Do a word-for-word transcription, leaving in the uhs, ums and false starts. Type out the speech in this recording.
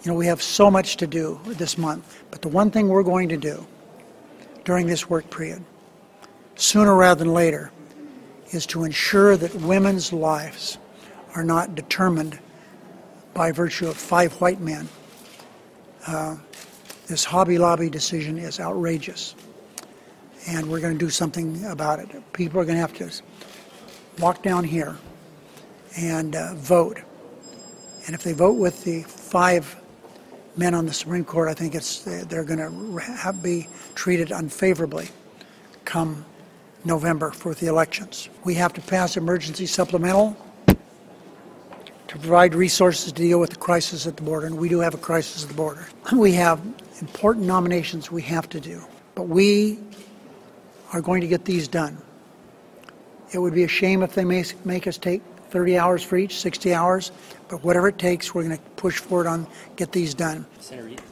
You know, we have so much to do this month, but the one thing we're going to do during this work period, sooner rather than later, is to ensure that women's lives are not determined by virtue of five white men. Uh, this Hobby Lobby decision is outrageous, and we're going to do something about it. People are going to have to walk down here and uh, vote. And if they vote with the five men on the Supreme Court, I think it's they're going to have, be treated unfavorably come November for the elections. We have to pass emergency supplemental to provide resources to deal with the crisis at the border, and we do have a crisis at the border. We have important nominations we have to do, but we are going to get these done. It would be a shame if they make, make us take thirty hours for each, sixty hours, but whatever it takes, we're going to push forward on get these done. Senator